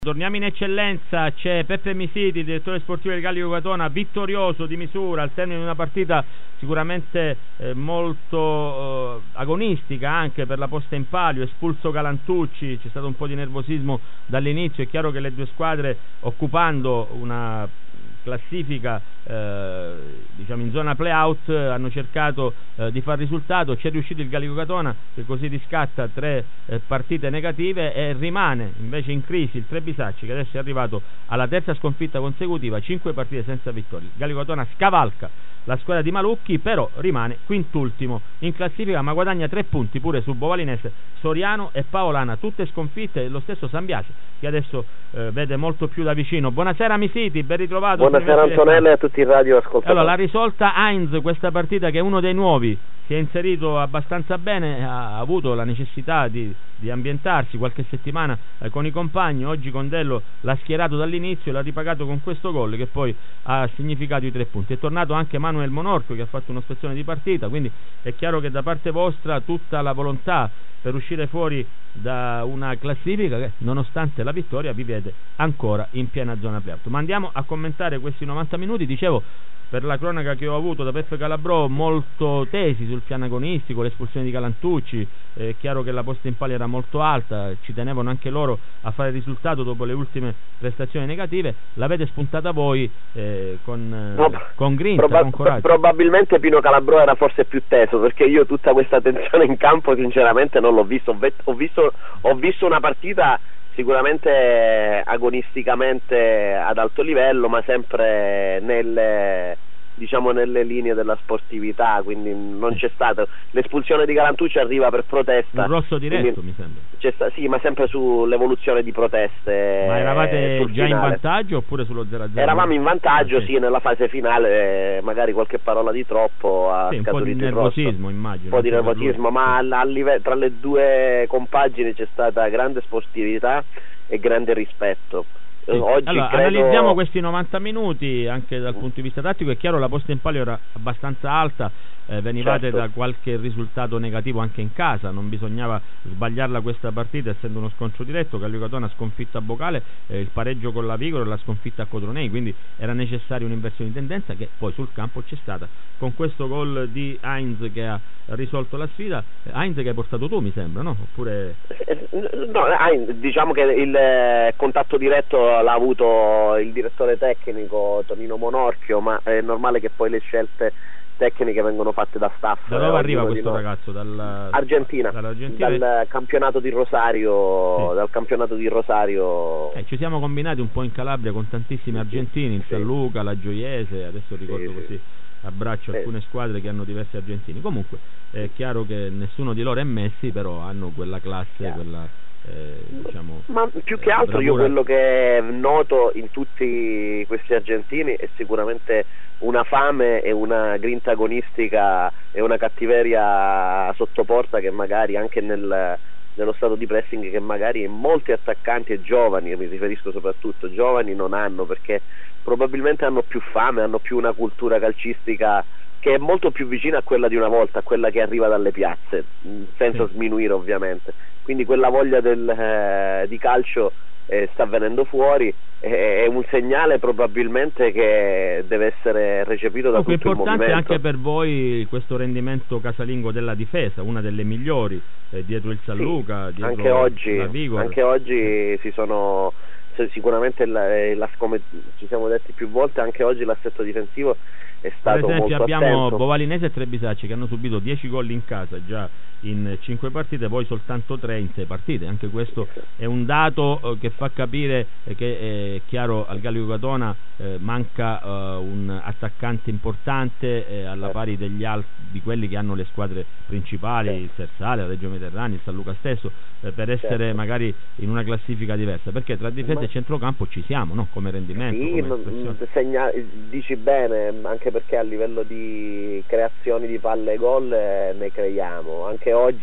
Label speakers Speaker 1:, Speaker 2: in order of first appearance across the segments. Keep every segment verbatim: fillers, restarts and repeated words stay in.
Speaker 1: Torniamo in eccellenza, c'è Peppe Misiti, direttore sportivo del Gallico Catona, vittorioso di misura al termine di una partita sicuramente eh, molto eh, agonistica anche per la posta in palio, espulso Galantucci, c'è stato un po' di nervosismo dall'inizio, è chiaro che le due squadre occupando una classifica eh, diciamo in zona play-out hanno cercato eh, di far risultato, c'è riuscito il Gallico Catona che così riscatta tre eh, partite negative e rimane invece in crisi il Trebisacci che adesso è arrivato alla terza sconfitta consecutiva, cinque partite senza vittoria. Il Gallico Catona scavalca la squadra di Malucchi, però rimane quintultimo in classifica ma guadagna tre punti pure su Bovalinese, Soriano e Paolana, tutte sconfitte, lo stesso San Biase che adesso eh, vede molto più da vicino. Buonasera Misiti, ben ritrovato.
Speaker 2: Buonasera Antonella e a tutti i radioascoltatori.
Speaker 1: Allora, l'ha risolta Heinz questa partita, che è uno dei nuovi, si è inserito abbastanza bene, ha avuto la necessità di, di ambientarsi qualche settimana eh, con i compagni, oggi Condello l'ha schierato dall'inizio e l'ha ripagato con questo gol che poi ha significato i tre punti. È tornato anche Manuel Monorco che ha fatto un'ispezione di partita, quindi è chiaro che da parte vostra tutta la volontà per uscire fuori da una classifica che nonostante la vittoria vi vede ancora in piena zona play-out. Ma andiamo a commentare questi novanta minuti, dicevo, per la cronaca che ho avuto da Peppe Calabrò, molto tesi sul piano agonistico, l'espulsione di Galantucci, è chiaro che la posta in palio era molto alta, ci tenevano anche loro a fare il risultato dopo le ultime prestazioni negative, l'avete spuntata voi eh, con,
Speaker 2: no,
Speaker 1: con grinta,
Speaker 2: proba-
Speaker 1: con coraggio.
Speaker 2: Probabilmente Pino Calabrò era forse più teso, perché io tutta questa tensione in campo sinceramente non l'ho visto, ho, ve- ho visto, ho visto una partita sicuramente agonisticamente ad alto livello, ma sempre nelle, diciamo, nelle linee della sportività, quindi non c'è stato l'espulsione di Galantucci, arriva per protesta,
Speaker 1: un rosso diretto mi sembra
Speaker 2: c'è sta, sì, ma sempre sull'evoluzione di proteste.
Speaker 1: Ma eravate già
Speaker 2: finale.
Speaker 1: in vantaggio oppure sullo zero a zero?
Speaker 2: Eravamo in vantaggio,
Speaker 1: ah, sì.
Speaker 2: sì, nella fase finale eh, magari qualche parola di troppo ha
Speaker 1: sì, un po' di nervosismo, immagino,
Speaker 2: un po' di nervosismo, ma a, a live- tra le due compagini c'è stata grande sportività e grande rispetto.
Speaker 1: Sì.
Speaker 2: Oggi
Speaker 1: allora,
Speaker 2: credo...
Speaker 1: analizziamo questi novanta minuti anche dal punto di vista tattico. È chiaro la posta in palio era abbastanza alta, eh, venivate
Speaker 2: certo.
Speaker 1: da qualche risultato negativo anche in casa, non bisognava sbagliarla questa partita essendo uno scontro diretto. Gallico Catona sconfitta a Bocale, eh, il pareggio con la Vigoro e la sconfitta a Cotronei, quindi era necessaria un'inversione di tendenza che poi sul campo c'è stata con questo gol di Heinz che ha risolto la sfida. Heinz che hai portato tu mi sembra, no? Oppure...
Speaker 2: No, diciamo che il contatto diretto l'ha avuto il direttore tecnico Tonino Monorchio, ma è normale che poi le scelte tecniche vengono fatte da staff.
Speaker 1: Da dove arriva questo
Speaker 2: no.
Speaker 1: ragazzo? Dalla...
Speaker 2: Argentina,
Speaker 1: dall'Argentina,
Speaker 2: dal campionato di Rosario,
Speaker 1: sì.
Speaker 2: dal campionato di Rosario.
Speaker 1: Eh, ci siamo combinati un po' in Calabria con tantissimi argentini, il
Speaker 2: sì.
Speaker 1: San Luca, la Gioiese, adesso ricordo
Speaker 2: sì,
Speaker 1: così
Speaker 2: sì.
Speaker 1: a braccio
Speaker 2: sì.
Speaker 1: alcune squadre che hanno diversi argentini. Comunque è chiaro che nessuno di loro è Messi, però hanno quella classe, yeah. quella eh, diciamo,
Speaker 2: ma più che
Speaker 1: eh,
Speaker 2: altro
Speaker 1: bravura.
Speaker 2: Io quello che noto in tutti questi argentini è sicuramente una fame e una grinta agonistica e una cattiveria sotto porta che magari anche nel, nello stato di pressing che magari molti attaccanti e giovani, mi riferisco soprattutto giovani, non hanno, perché probabilmente hanno più fame, hanno più una cultura calcistica che è molto più vicina a quella di una volta, a quella che arriva dalle piazze, senza sì. sminuire ovviamente. Quindi quella voglia del, eh, di calcio eh, sta venendo fuori, eh, è un segnale probabilmente che deve essere recepito da
Speaker 1: Comunque
Speaker 2: tutto il movimento.
Speaker 1: È importante anche per voi questo rendimento casalingo della difesa, una delle migliori eh, dietro il San Luca,
Speaker 2: sì,
Speaker 1: dietro
Speaker 2: anche oggi,
Speaker 1: la Vigor.
Speaker 2: Anche oggi si sono sicuramente la, la, come ci siamo detti più volte, anche oggi l'assetto difensivo è stato
Speaker 1: per esempio
Speaker 2: molto
Speaker 1: abbiamo
Speaker 2: attento.
Speaker 1: Bovalinese e Trebisacci che hanno subito dieci gol in casa già in cinque partite, poi soltanto tre in sei partite. Anche questo è un dato eh, che fa capire eh, che è chiaro al Gallico Catona eh, manca eh, un attaccante importante eh, alla pari degli alt- di quelli che hanno le squadre principali, certo. il Sersale, la Reggio Mediterranea, il San Luca stesso, eh, per essere certo. magari in una classifica diversa, perché tra difesa Ma... e centrocampo ci siamo, no? Come rendimento,
Speaker 2: sì,
Speaker 1: come
Speaker 2: segna... dici bene, anche perché a livello di creazioni di palle e gol eh, ne creiamo. Anche oggi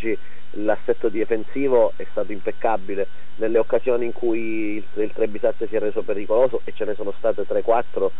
Speaker 2: l'assetto difensivo è stato impeccabile. Nelle occasioni in cui il, il Trebisacce si è reso pericoloso, e ce ne sono state tre quattro,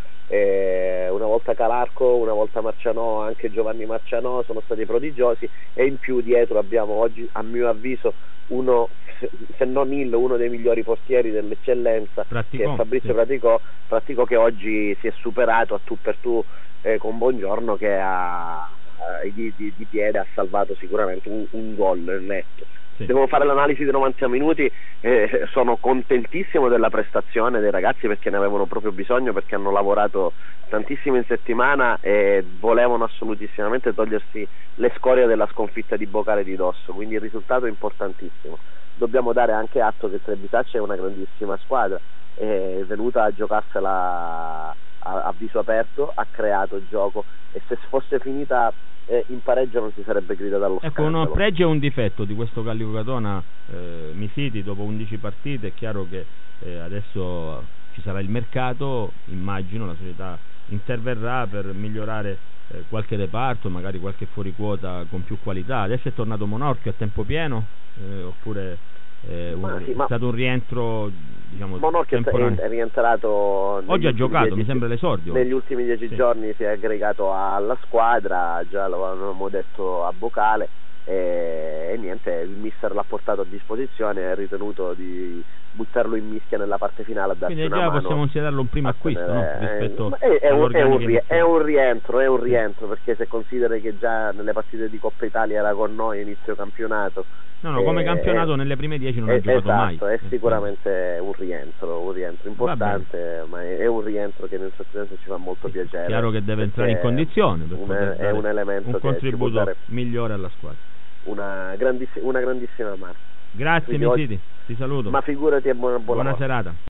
Speaker 2: eh, una volta Calarco, una volta Marcianò, anche Giovanni Marcianò sono stati prodigiosi, e in più dietro abbiamo oggi, a mio avviso, uno, se non il uno dei migliori portieri dell'eccellenza,
Speaker 1: Praticò,
Speaker 2: che è Fabrizio
Speaker 1: sì.
Speaker 2: Praticò, Praticò che oggi si è superato a tu per tu eh, con Buongiorno, che ha eh, di, di, di piede ha salvato sicuramente un, un gol netto.
Speaker 1: Sì.
Speaker 2: Devo fare l'analisi dei novanta minuti, eh, sono contentissimo della prestazione dei ragazzi, perché ne avevano proprio bisogno, perché hanno lavorato tantissimo in settimana e volevano assolutissimamente togliersi le scorie della sconfitta di Bocale di dosso, quindi il risultato è importantissimo. Dobbiamo dare anche atto che il Trebisacce è una grandissima squadra, è venuta a giocarsela a, a viso aperto, ha creato gioco, e se fosse finita eh, in pareggio non si sarebbe gridato allo
Speaker 1: ecco,
Speaker 2: scandalo.
Speaker 1: un pregio e un difetto di questo Gallico Catona, eh, Misiti, dopo undici partite. È chiaro che eh, adesso ci sarà il mercato, immagino la società interverrà per migliorare eh, qualche reparto, magari qualche fuori quota con più qualità. Adesso è tornato Monorchio a tempo pieno, eh, oppure eh, un,
Speaker 2: sì,
Speaker 1: è stato un rientro, diciamo,
Speaker 2: Monorchio
Speaker 1: temporaneo?
Speaker 2: è rientrato
Speaker 1: Oggi ha giocato,
Speaker 2: dieci,
Speaker 1: mi sembra l'esordio.
Speaker 2: negli ultimi dieci
Speaker 1: sì.
Speaker 2: giorni si è aggregato alla squadra, già lo avevamo detto a Bocale, e, e niente, il mister l'ha portato a disposizione e ha ritenuto di buttarlo in mischia nella parte finale a darci
Speaker 1: Quindi
Speaker 2: una
Speaker 1: già
Speaker 2: mano.
Speaker 1: possiamo considerarlo un primo acquisto, no? Rispetto
Speaker 2: è, è, un, è, un,
Speaker 1: iniziale.
Speaker 2: è un rientro, è un rientro, perché se consideri che già nelle partite di Coppa Italia era con noi a inizio campionato.
Speaker 1: No, no, come
Speaker 2: eh,
Speaker 1: campionato
Speaker 2: eh,
Speaker 1: nelle prime dieci non
Speaker 2: eh,
Speaker 1: ha giocato
Speaker 2: esatto,
Speaker 1: mai.
Speaker 2: È sicuramente un rientro, un rientro importante, ma è, è un rientro che nel certo senso ci fa molto
Speaker 1: sì,
Speaker 2: piacere.
Speaker 1: Chiaro che deve entrare in condizione per
Speaker 2: un,
Speaker 1: poter
Speaker 2: è
Speaker 1: dare
Speaker 2: un elemento
Speaker 1: un
Speaker 2: che
Speaker 1: contributo
Speaker 2: dare
Speaker 1: migliore alla squadra.
Speaker 2: Una, grandissi- una grandissima mano.
Speaker 1: Grazie Misiti, ti saluto.
Speaker 2: Ma figurati e buona, buona,
Speaker 1: buona serata.